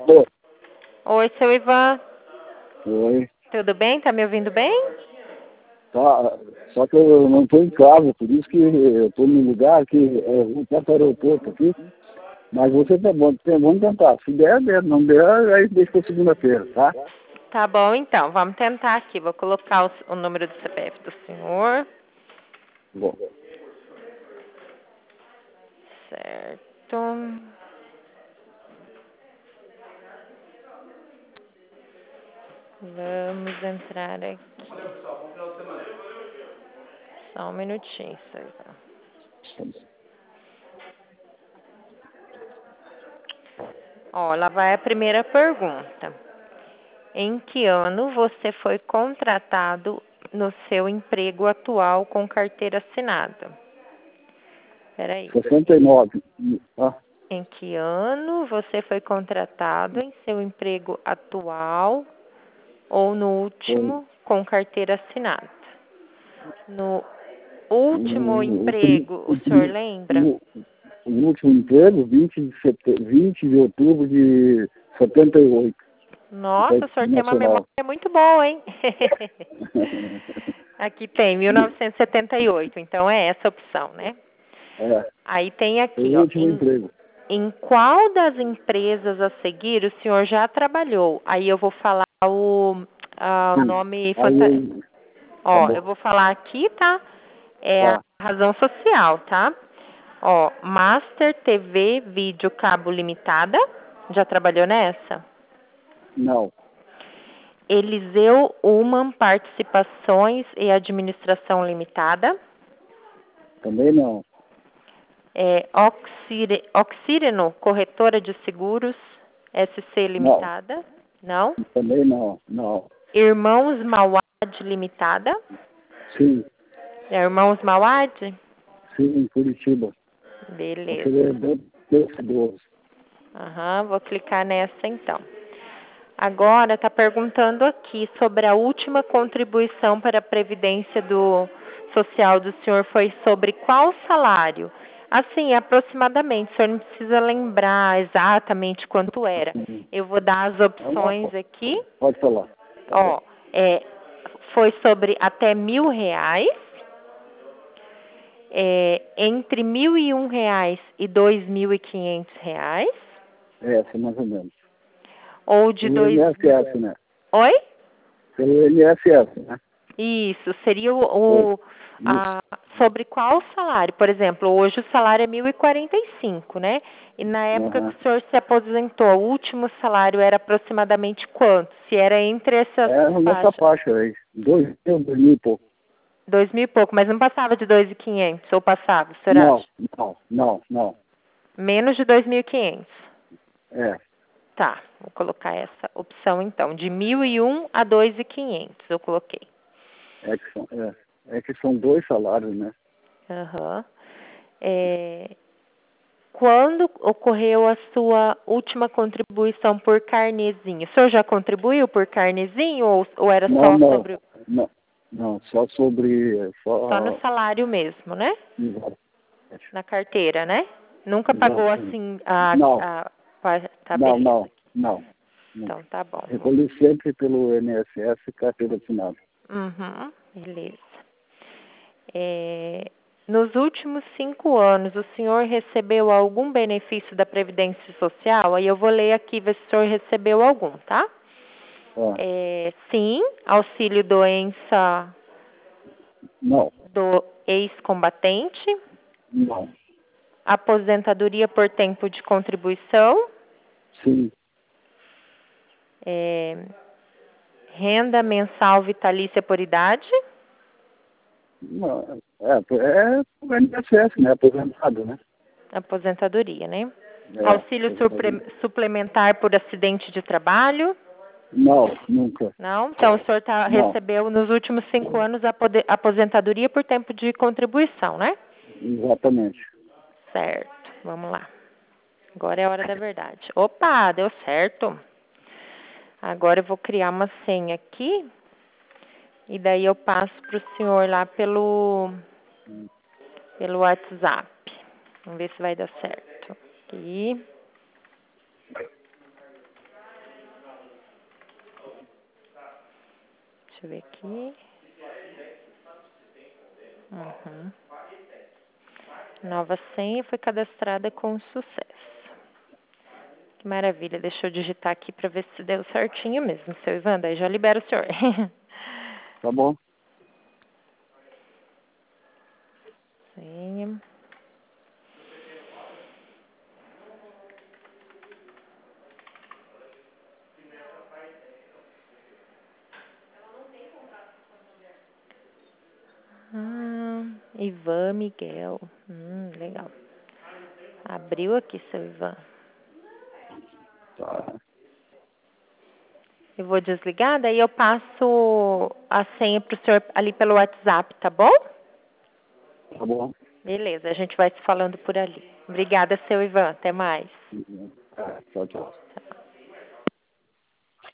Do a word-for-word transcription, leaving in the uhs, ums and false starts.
Ô, Oi, seu Ivan. oi. Tudo bem? Tá me ouvindo bem? Tá, só que eu não estou em casa, por isso que eu estou num lugar que é um perto do aeroporto aqui. Mas você tá bom, tem- vamos tentar. Se der, der. Não der, aí deixa para segunda-feira, tá? Tá bom, então. Vamos tentar aqui. Vou colocar o, o número do C P F do senhor. Bom, Certo. Vamos entrar aqui. Só um minutinho, seu Ivan. Ó, lá vai a primeira pergunta. Em que ano você foi contratado no seu emprego atual com carteira assinada? Peraí. sessenta e nove. Tá? Em que ano você foi contratado em seu emprego atual ou no último com carteira assinada? No último O, o, prim- emprego, o o, senhor prim- lembra? o, o último emprego, vinte de, sete- vinte de outubro de setenta e oito. Nossa, o senhor tem uma memória muito boa, hein? Aqui tem mil novecentos e setenta e oito, então é essa a opção, né? É, Aí tem foi aqui, o ó, último em, emprego. em qual das empresas a seguir o senhor já trabalhou? Aí eu vou falar o, ah, o Sim. nome Aí fanta... eu, tá Ó, bom. eu vou falar aqui, tá? É a Tá. razão social, tá? Ó, Master T V Vídeo Cabo Limitada. Já trabalhou nessa? Não, Eliseu Uman Participações e Administração Limitada. também não. É, Oxire, Oxireno Corretora de Seguros S C Não, Limitada. Não. também não. Não. Irmãos Mauad Limitada. Sim, É Irmãos Mauad? sim, em Curitiba. Beleza. Você é bem percebido. Aham, vou clicar nessa então. Agora está perguntando aqui sobre a última contribuição para a Previdência do Social do senhor foi sobre qual salário? Assim, aproximadamente, o senhor não precisa lembrar exatamente quanto era. Eu vou dar as opções aqui. Pode falar. Tá bom. Ó, é, foi sobre até mil reais, é, entre mil e um reais e dois mil e quinhentos reais, É, essa mais ou menos. ou de Pelo dois... I N S S, né? Oi? Pelo I N S S, né? Isso, seria o, o a, sobre qual salário? Por exemplo, hoje o salário é mil e quarenta e cinco, né? E na época Uhum. que o senhor se aposentou, o último salário era aproximadamente quanto? Se era entre essas É nessa faixas? faixa aí. Dois mil, dois mil e pouco. Dois mil e pouco, mas não passava de dois mil e quinhentos, ou passava, o senhor Não, acha? não, não, não. Menos de dois mil e quinhentos. É. Tá, vou colocar essa opção então, de mil e um a dois mil e quinhentos, eu coloquei. É que são, é, é que são dois salários, né? Aham. É, quando ocorreu a sua última contribuição por carnezinho? O senhor já contribuiu por carnezinho ou, ou era Não, só não, sobre não, não, só sobre, só no só, salário mesmo, né? exato, Na carteira, né? Nunca pagou exatamente. assim a, Não, a, a tá não, beleza. não, não, não. Então tá bom. Recolhi sempre pelo I N S S e carteira assinada. Uhum, beleza. É, nos últimos cinco anos, o senhor recebeu algum benefício da Previdência Social? Aí eu vou ler aqui, ver se o senhor recebeu algum, tá? Ah, É, sim, auxílio doença não, do ex-combatente, não, aposentadoria por tempo de contribuição, sim, é, renda mensal vitalícia por idade, não, é, é o I N S S, né? Aposentado, né? aposentadoria, né? É, Auxílio aposentado. supre- suplementar por acidente de trabalho. Não, nunca, Não? Então, o senhor tá, não, recebeu nos últimos cinco anos a pode- aposentadoria por tempo de contribuição, né? exatamente. Certo. Vamos lá. Agora é a hora da verdade. Opa, deu certo. Agora eu vou criar uma senha aqui. E daí eu passo para o senhor lá pelo, pelo WhatsApp. Vamos ver se vai dar certo. Aqui. Deixa eu ver aqui. Uhum. Nova senha foi cadastrada com sucesso. Que maravilha. Deixa eu digitar aqui para ver se deu certinho mesmo, seu Ivan. Daí já libero o senhor. Tá bom. Senha. Ah, Ivan Miguel. Hum, legal. Abriu aqui, seu Ivan. Tá. Eu vou desligar, daí eu passo a senha para o senhor ali pelo WhatsApp, tá bom? Tá bom. Beleza, a gente vai se falando por ali. Obrigada, seu Ivan. Até mais. É, tchau, tchau.